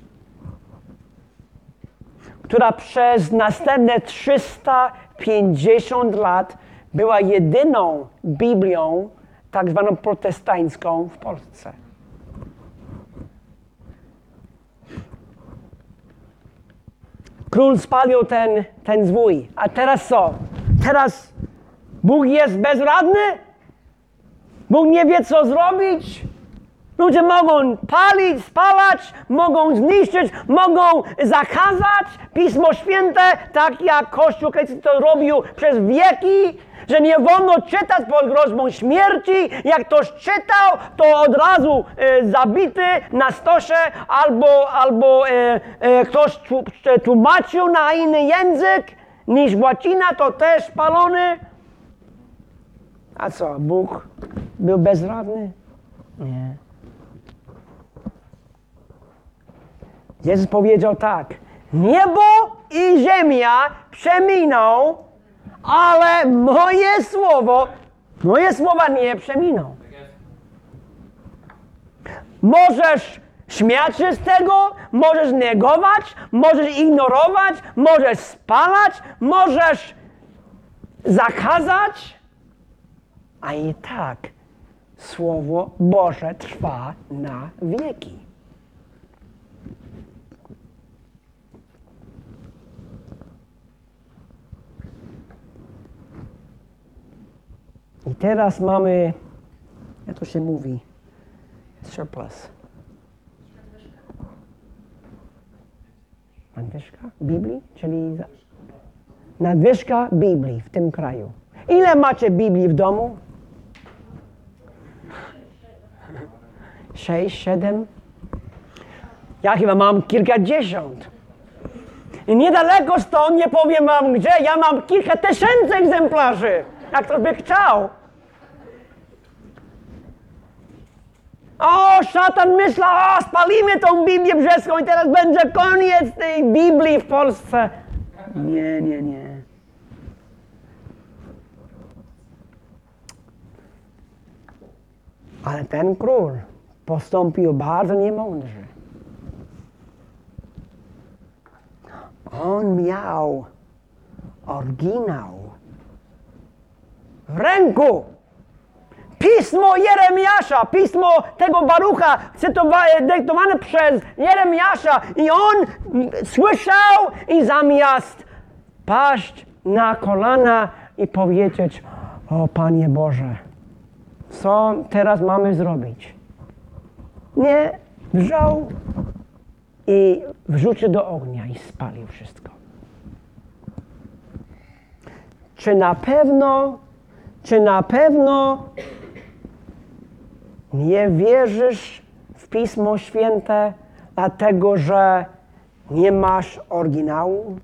która przez następne trzysta pięćdziesiąt lat była jedyną Biblią tak zwaną protestancką w Polsce. Król spalił ten, ten zwój. A teraz co? Teraz Bóg jest bezradny? Bóg nie wie, co zrobić? Ludzie mogą palić, spalać, mogą zniszczyć, mogą zakazać Pismo Święte, tak jak Kościół to robił przez wieki, że nie wolno czytać pod groźbą śmierci. Jak ktoś czytał, to od razu e, zabity na stosie, albo, albo e, e, ktoś tłumaczył na inny język niż łacina, to też palony. A co, Bóg był bezradny? Nie. Jezus powiedział tak: niebo i ziemia przeminą, ale moje słowo, moje słowa nie przeminą. Możesz śmiać się z tego, możesz negować, możesz ignorować, możesz spalać, możesz zakazać, a i tak Słowo Boże trwa na wieki. I teraz mamy, jak to się mówi, surplus. Nadwyżka Biblii, czyli nadwyżka Biblii w tym kraju. Ile macie Biblii w domu? Sześć, siedem? Ja chyba mam kilkadziesiąt. I niedaleko stąd, nie powiem wam gdzie, ja mam kilka tysięcy egzemplarzy. Jak ktoś by chciał. O, szatan myślał, o, spalimy tą Biblię Brzeską i teraz będzie koniec tej Biblii w Polsce. Nie, nie, nie. Ale ten król postąpił bardzo niemądrze. On miał oryginał w ręku. Pismo Jeremiasza, pismo tego Barucha, dyktowane przez Jeremiasza. I on słyszał i zamiast paść na kolana i powiedzieć: o Panie Boże, co teraz mamy zrobić? Nie, wziął i wrzucił do ognia i spalił wszystko. Czy na pewno, czy na pewno Nie wierzysz w Pismo Święte, dlatego że nie masz oryginału?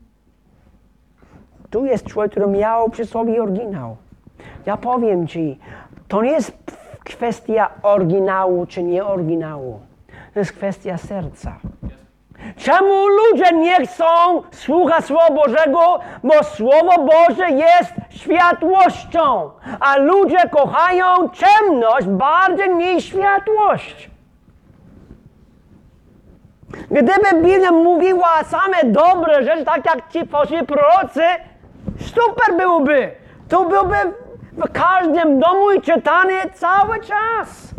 Tu jest człowiek, który miał przy sobie oryginał. Ja powiem Ci, to nie jest kwestia oryginału czy nie oryginału. To jest kwestia serca. Czemu ludzie nie chcą słuchać Słowa Bożego? Bo Słowo Boże jest światłością, a ludzie kochają ciemność bardziej niż światłość. Gdyby Biblia mówiła same dobre rzeczy, tak jak ci fałszywi prorocy, super byłoby. To byłoby w każdym domu i czytane cały czas.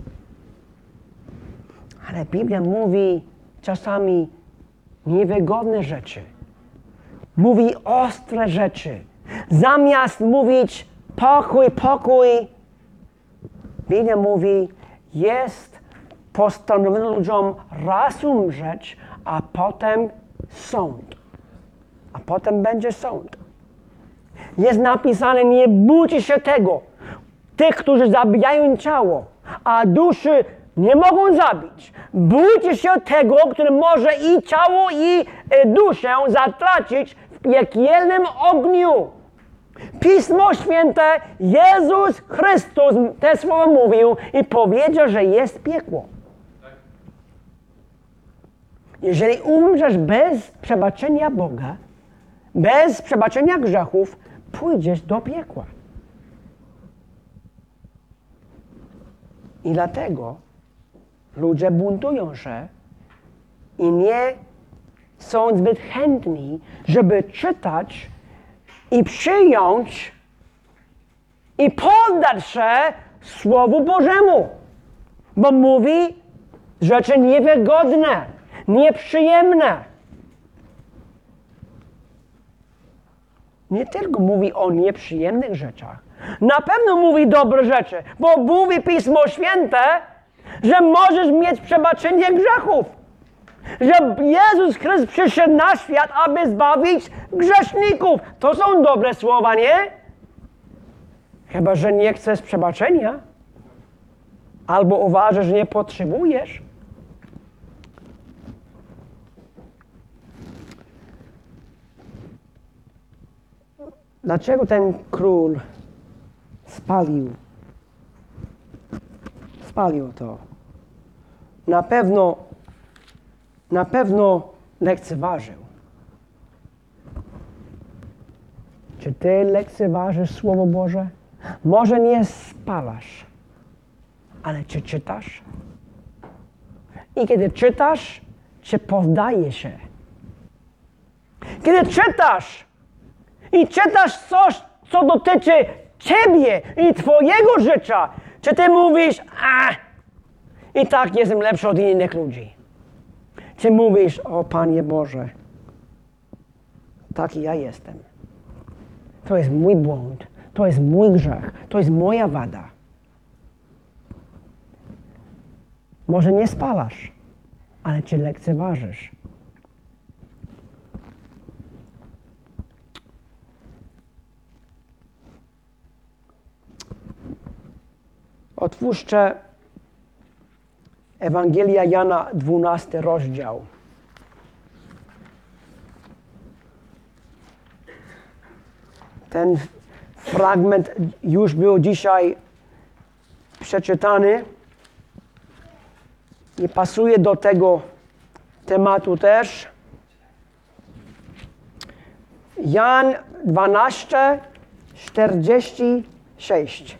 Ale Biblia mówi czasami niewygodne rzeczy. Mówi ostre rzeczy. Zamiast mówić pokój, pokój, Biblia mówi, jest postanowione ludziom raz umrzeć, a potem sąd. A potem będzie sąd. Jest napisane, nie bójcie się tego. Tych, którzy zabijają ciało, a duszy nie mogą zabić. Bójcie się tego, który może i ciało, i duszę zatracić w piekielnym ogniu. Pismo Święte, Jezus Chrystus te słowa mówił i powiedział, że jest piekło. Jeżeli umrzesz bez przebaczenia Boga, bez przebaczenia grzechów, pójdziesz do piekła. I dlatego ludzie buntują się i nie są zbyt chętni, żeby czytać i przyjąć i poddać się Słowu Bożemu. Bo mówi rzeczy niewygodne, nieprzyjemne. Nie tylko mówi o nieprzyjemnych rzeczach. Na pewno mówi dobre rzeczy, bo mówi Pismo Święte, że możesz mieć przebaczenie grzechów. Że Jezus Chrystus przyszedł na świat, aby zbawić grzeszników. To są dobre słowa, nie? Chyba że nie chcesz przebaczenia. Albo uważasz, że nie potrzebujesz. Dlaczego ten król spalił? Spalił to. Na pewno, na pewno lekceważył. Czy ty lekceważysz Słowo Boże? Może nie spalasz, ale czy czytasz? I kiedy czytasz, czy poddaje się? Kiedy czytasz i czytasz coś, co dotyczy ciebie i twojego życia, czy ty mówisz, a i tak jestem lepszy od innych ludzi? Czy mówisz, o Panie Boże, taki ja jestem. To jest mój błąd, to jest mój grzech, to jest moja wada. Może nie spalasz, ale czy lekceważysz? Otwórzcie Ewangelia Jana, dwunasty rozdział. Ten fragment już był dzisiaj przeczytany i pasuje do tego tematu też. Jan dwanaście, czterdzieści sześć.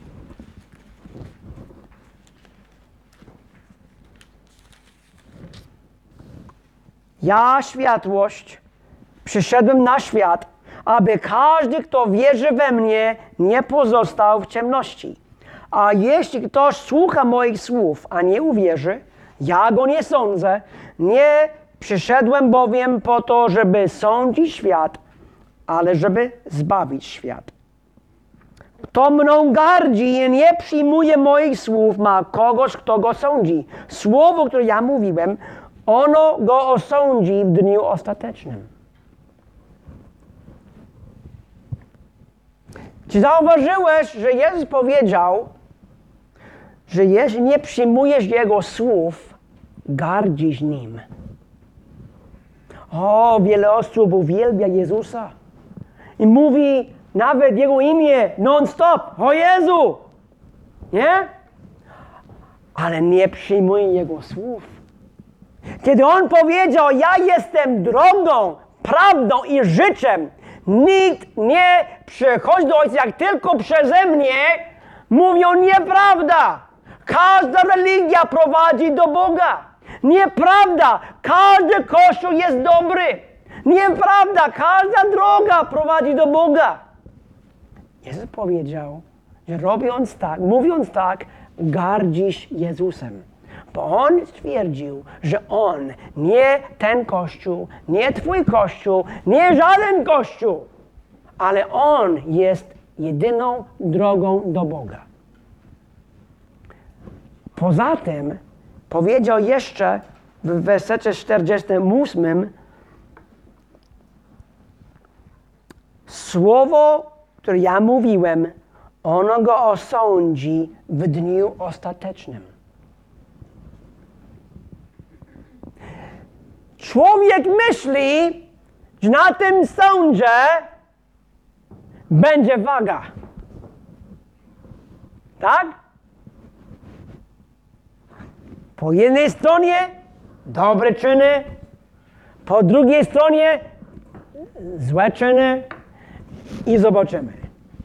Ja, światłość, przyszedłem na świat, aby każdy, kto wierzy we mnie, nie pozostał w ciemności. A jeśli ktoś słucha moich słów, a nie uwierzy, ja go nie sądzę. Nie przyszedłem bowiem po to, żeby sądzić świat, ale żeby zbawić świat. Kto mną gardzi i nie przyjmuje moich słów, ma kogoś, kto go sądzi. Słowo, które ja mówiłem, ono go osądzi w dniu ostatecznym. Czy zauważyłeś, że Jezus powiedział, że jeśli nie przyjmujesz Jego słów, gardzisz Nim. O, wiele osób uwielbia Jezusa i mówi nawet Jego imię non-stop. O Jezu! Nie? Ale nie przyjmuje Jego słów. Kiedy On powiedział, ja jestem drogą, prawdą i życiem, nikt nie przychodzi do Ojca jak tylko przeze mnie, mówią nieprawda. Każda religia prowadzi do Boga. Nieprawda. Każdy kościół jest dobry. Nieprawda. Każda droga prowadzi do Boga. Jezus powiedział, że robiąc tak, mówiąc tak, gardzisz Jezusem. Bo On stwierdził, że On, nie ten Kościół, nie Twój Kościół, nie żaden Kościół, ale On jest jedyną drogą do Boga. Poza tym powiedział jeszcze w wersecie czterdziestym ósmym słowo, które ja mówiłem, ono go osądzi w dniu ostatecznym. Człowiek myśli, że na tym sądzie będzie waga. Tak? Po jednej stronie dobre czyny, po drugiej stronie złe czyny i zobaczymy.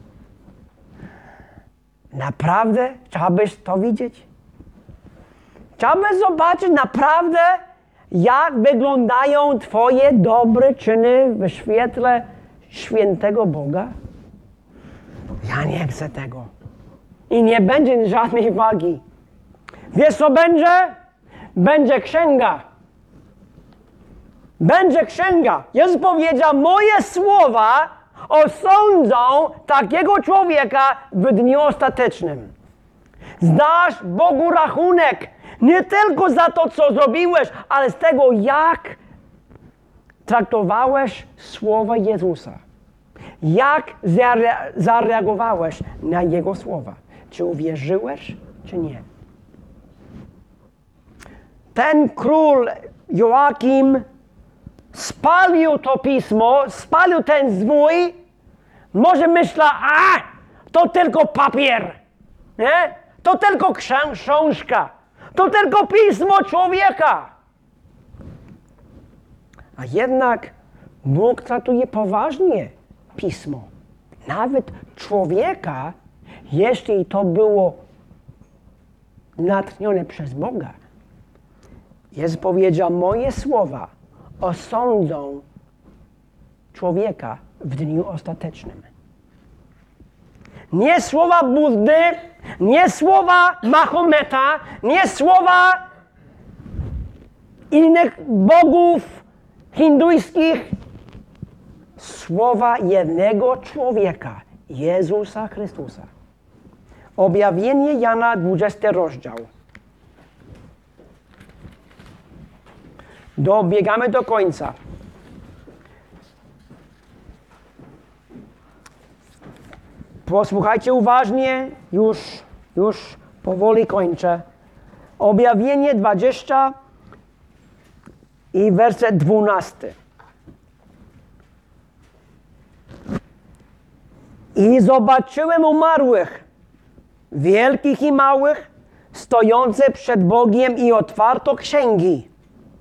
Naprawdę chciałbyś to widzieć? Chciałbyś zobaczyć naprawdę, jak wyglądają Twoje dobre czyny w świetle świętego Boga? Ja nie chcę tego. I nie będzie żadnej wagi. Wiesz co będzie? Będzie księga. Będzie księga. Jezus powiedział, moje słowa osądzą takiego człowieka w dniu ostatecznym. Zdasz Bogu rachunek. Nie tylko za to, co zrobiłeś, ale z tego, jak traktowałeś słowa Jezusa. Jak zare- zareagowałeś na Jego słowa. Czy uwierzyłeś, czy nie. Ten król Joachim spalił to pismo, spalił ten zwój. Może myślał, a to tylko papier, nie? To tylko książka. To tylko pismo człowieka. A jednak Bóg traktuje poważnie pismo. Nawet człowieka, jeśli to było natchnione przez Boga. Jezus powiedział, moje słowa osądzą człowieka w dniu ostatecznym. Nie słowa Buddy, nie słowa Mahometa, nie słowa innych bogów hinduskich. Słowa jednego człowieka, Jezusa Chrystusa. Objawienie Jana, dwudziesty rozdział. Dobiegamy do końca. Posłuchajcie uważnie, już, już powoli kończę. Objawienie dwadzieścia i werset dwunasty. I zobaczyłem umarłych, wielkich i małych, stojące przed Bogiem i otwarto księgi.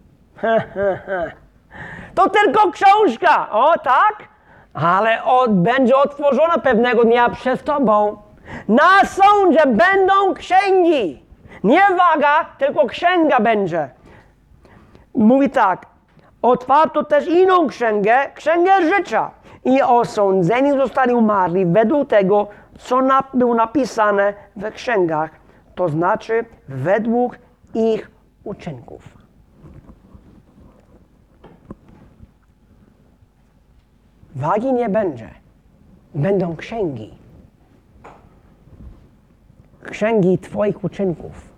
To tylko książka, o tak? Ale od, będzie otworzona pewnego dnia przez Tobą. Na sądzie będą księgi. Nie waga, tylko księga będzie. Mówi tak, otwarto też inną księgę, księgę życia. I osądzeni zostali umarli według tego, co na, było napisane w księgach, to znaczy według ich uczynków. Wagi nie będzie. Będą księgi. Księgi Twoich uczynków.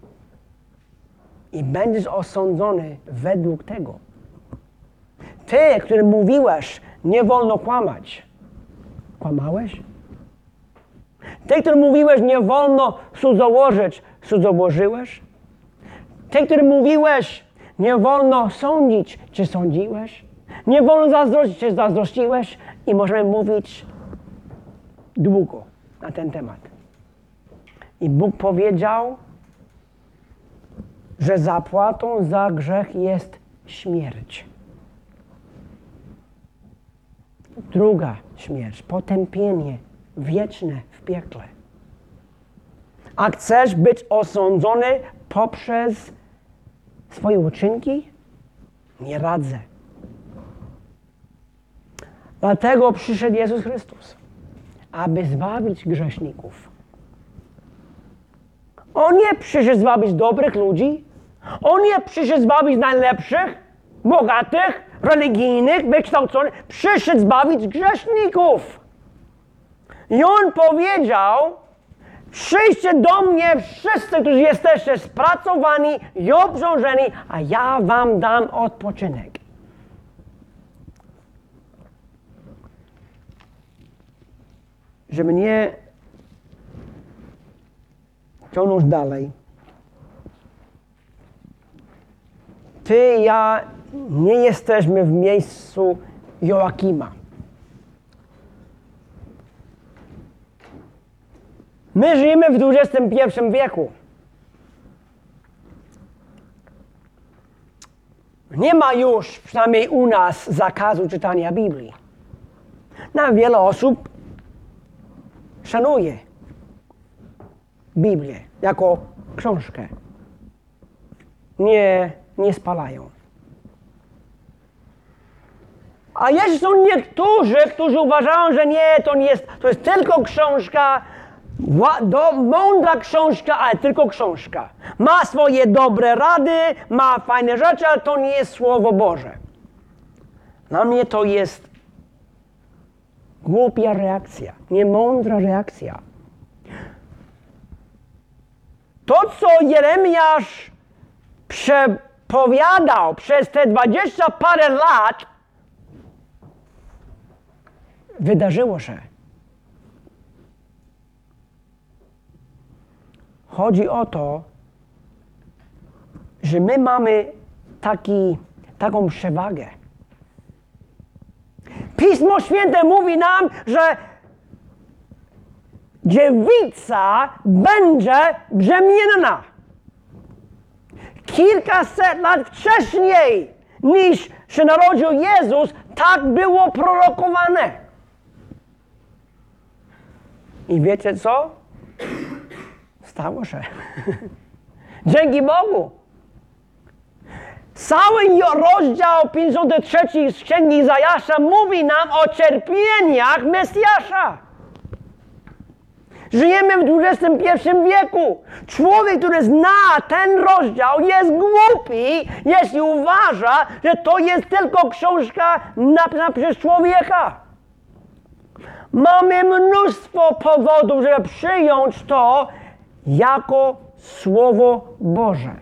I będziesz osądzony według tego. Ty, który mówiłeś, nie wolno kłamać. Kłamałeś? Ty, który mówiłeś, nie wolno cudzołożyć. cudzołożyłeś? Ty, który mówiłeś, nie wolno sądzić, czy sądziłeś? Nie wolno zazdrościć, czy zazdrościłeś? I możemy mówić długo na ten temat. I Bóg powiedział, że zapłatą za grzech jest śmierć. Druga śmierć, potępienie wieczne w piekle. A chcesz być osądzony poprzez swoje uczynki? Nie radzę. Dlatego przyszedł Jezus Chrystus, aby zbawić grzeszników. On nie przyszedł zbawić dobrych ludzi. On nie przyszedł zbawić najlepszych, bogatych, religijnych, wykształconych. Przyszedł zbawić grzeszników. I On powiedział, przyjdźcie do mnie wszyscy, którzy jesteście spracowani i obciążeni, a ja wam dam odpoczynek. Żeby nie ciągnąć dalej. Ty i ja nie jesteśmy w miejscu Joakima. My żyjemy w dwudziestym pierwszym wieku. Nie ma już, przynajmniej u nas, zakazu czytania Biblii. Na wiele osób szanuje Biblię jako książkę. Nie, nie spalają. A jeszcze są niektórzy, którzy uważają, że nie, to nie jest, to jest tylko książka, do, mądra książka, ale tylko książka. Ma swoje dobre rady, ma fajne rzeczy, ale to nie jest Słowo Boże. Dla mnie to jest głupia reakcja, niemądra reakcja. To, co Jeremiasz przepowiadał przez te dwadzieścia parę lat, wydarzyło się. Chodzi o to, że my mamy taki, taką przewagę. Pismo Święte mówi nam, że dziewica będzie brzemienna. Kilkaset lat wcześniej niż się narodził Jezus, tak było prorokowane. I wiecie co? Stało się. Dzięki Bogu. Cały rozdział pięćdziesiąty trzeci z Księgi Izajasza mówi nam o cierpieniach Mesjasza. Żyjemy w dwudziestym pierwszym wieku. Człowiek, który zna ten rozdział, jest głupi, jeśli uważa, że to jest tylko książka napisana przez człowieka. Mamy mnóstwo powodów, żeby przyjąć to jako Słowo Boże.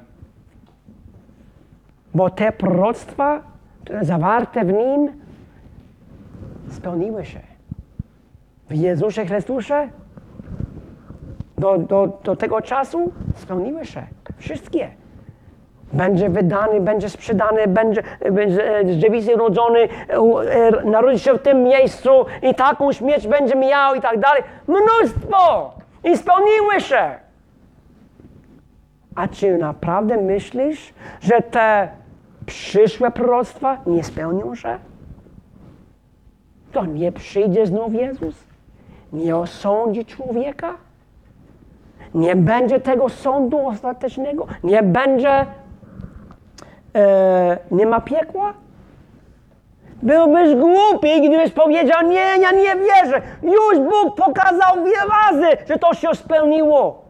Bo te proroctwa, które zawarte w nim, spełniły się. W Jezusie Chrystusie do, do, do tego czasu spełniły się. Wszystkie. Będzie wydany, będzie sprzedany, będzie, będzie z dziewicy rodzony, narodzi się w tym miejscu i taką śmierć będzie miał i tak dalej. Mnóstwo! I spełniły się. A czy naprawdę myślisz, że te przyszłe proroctwa nie spełnią się? To nie przyjdzie znów Jezus? Nie osądzi człowieka? Nie będzie tego sądu ostatecznego? Nie będzie, e, nie ma piekła? Byłbyś głupi, gdybyś powiedział, nie, ja nie wierzę. Już Bóg pokazał wiele razy, że to się spełniło.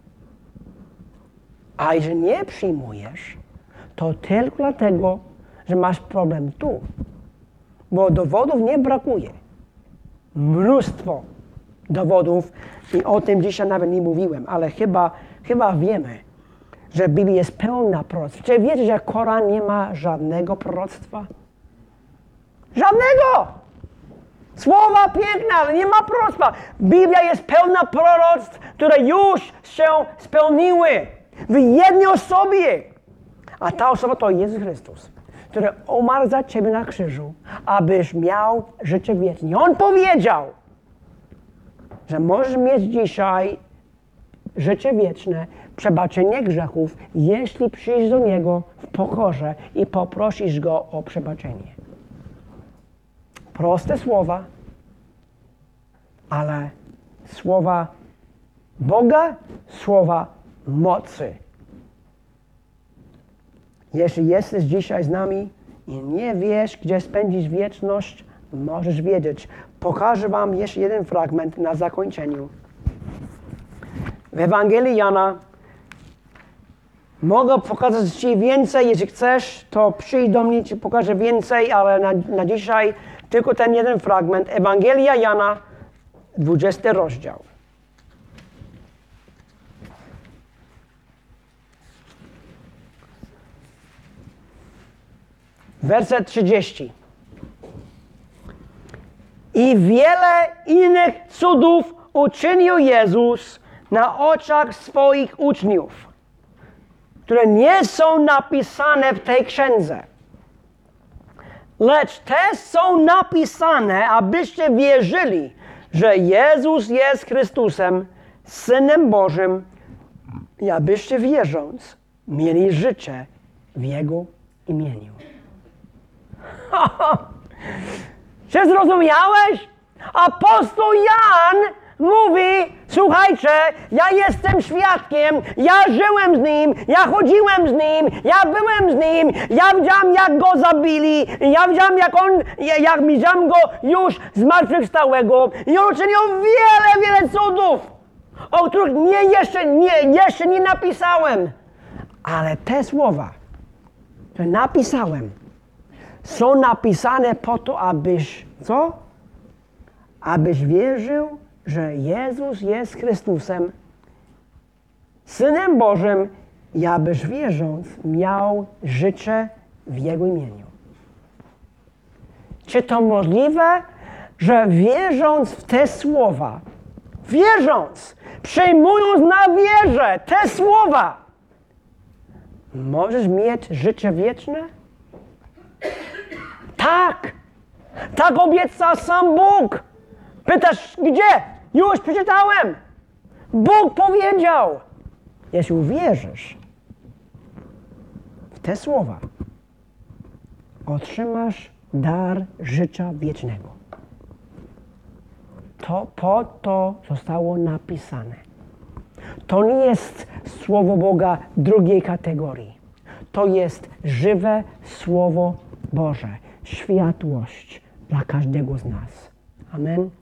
A jeżeli nie przyjmujesz, to tylko dlatego, że masz problem tu. Bo dowodów nie brakuje. Mnóstwo dowodów i o tym dzisiaj nawet nie mówiłem, ale chyba, chyba wiemy, że Biblia jest pełna proroctw. Czy wiecie, że Koran nie ma żadnego proroctwa? Żadnego! Słowa piękne, ale nie ma proroctwa. Biblia jest pełna proroctw, które już się spełniły w jednej osobie. A ta osoba to Jezus Chrystus, który umarł za ciebie na krzyżu, abyś miał życie wieczne. On powiedział, że możesz mieć dzisiaj życie wieczne, przebaczenie grzechów, jeśli przyjdziesz do Niego w pokorze i poprosisz Go o przebaczenie. Proste słowa, ale słowa Boga, słowa mocy. Jeśli jesteś dzisiaj z nami i nie wiesz, gdzie spędzisz wieczność, możesz wiedzieć. Pokażę wam jeszcze jeden fragment na zakończeniu. W Ewangelii Jana mogę pokazać ci więcej, jeśli chcesz, to przyjdź do mnie, ci pokażę więcej, ale na, na dzisiaj tylko ten jeden fragment. Ewangelia Jana, dwudziesty rozdział. Werset trzydziesty. I wiele innych cudów uczynił Jezus na oczach swoich uczniów, które nie są napisane w tej księdze. Lecz te są napisane, abyście wierzyli, że Jezus jest Chrystusem, Synem Bożym, i abyście wierząc mieli życie w Jego imieniu. Czy zrozumiałeś? Apostoł Jan mówi, słuchajcie, ja jestem świadkiem, ja żyłem z Nim, ja chodziłem z Nim, ja byłem z Nim, ja widziałem, jak Go zabili, ja widziałem, jak On, jak widziałem Go już zmartwychwstałego i On uczynił wiele, wiele cudów, o których nie, jeszcze, nie, jeszcze nie napisałem. Ale te słowa, które napisałem, są napisane po to, abyś, co? Abyś wierzył, że Jezus jest Chrystusem, Synem Bożym, i abyś wierząc miał życie w Jego imieniu. Czy to możliwe, że wierząc w te słowa, wierząc, przyjmując na wierze te słowa, możesz mieć życie wieczne? Tak! Tak obiecał sam Bóg. Pytasz, gdzie? Już przeczytałem. Bóg powiedział. Jeśli uwierzysz w te słowa, otrzymasz dar życia wiecznego. To po to zostało napisane. To nie jest słowo Boga drugiej kategorii. To jest żywe Słowo Boże. Światłość dla każdego z nas. Amen.